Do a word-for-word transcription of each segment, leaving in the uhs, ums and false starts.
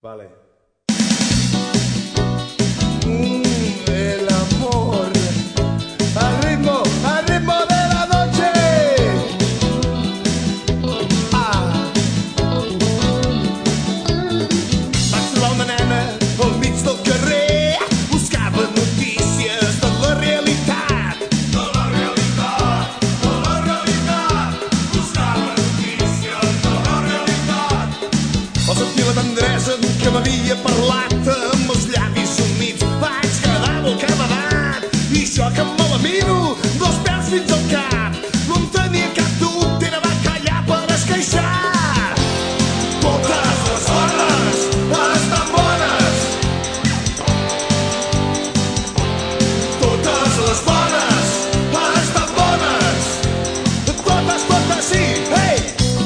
Vale. Mm, el amor al ritmo, al ritmo de la noche. Ah. Vaig trobar una nena al mig del carrer, buscava notícies de la realitat. De la realitat, de la realitat, buscava notícies de la realitat. Al sentir la tendresa que m'havia parlat amb els llavis humits, vaig quedar bocabadat. I jo que me la miro dels peus fins al cap, no en tenia cap dubte, era va callar per esqueixar. Totes les dones estan bones. Totes les dones estan bones. Totes, totes, sí, hey!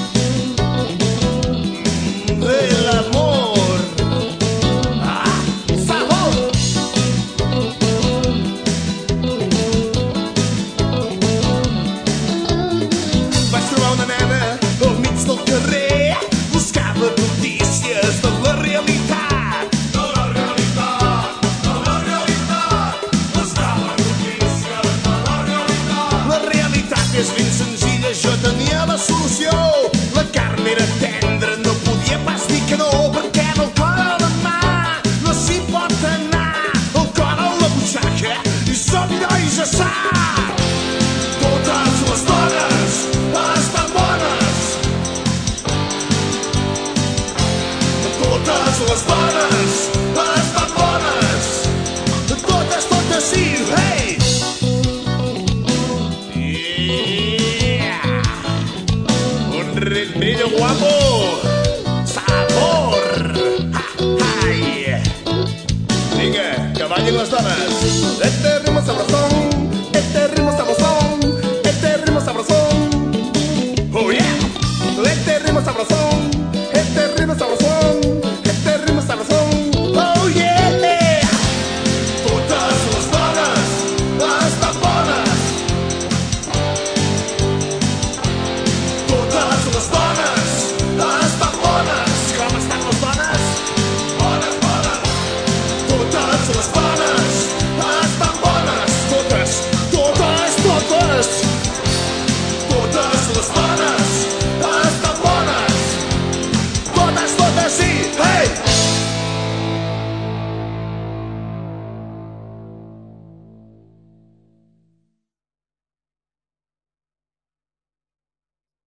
El amor. Ah, sabor! Vaig trobar una nena al mig del carrer, buscava notícies de la realitat. De la realitat, de la realitat, buscava notícies de la realitat. La realitat és ben senzilla, jo tenia la solució. La carn era tendra, no podia pas dir que no, perquè el cor a la mà no s'hi pot anar. El cor a la butxaca i som nois a sac. Totes les dones estan bones. Totes les dones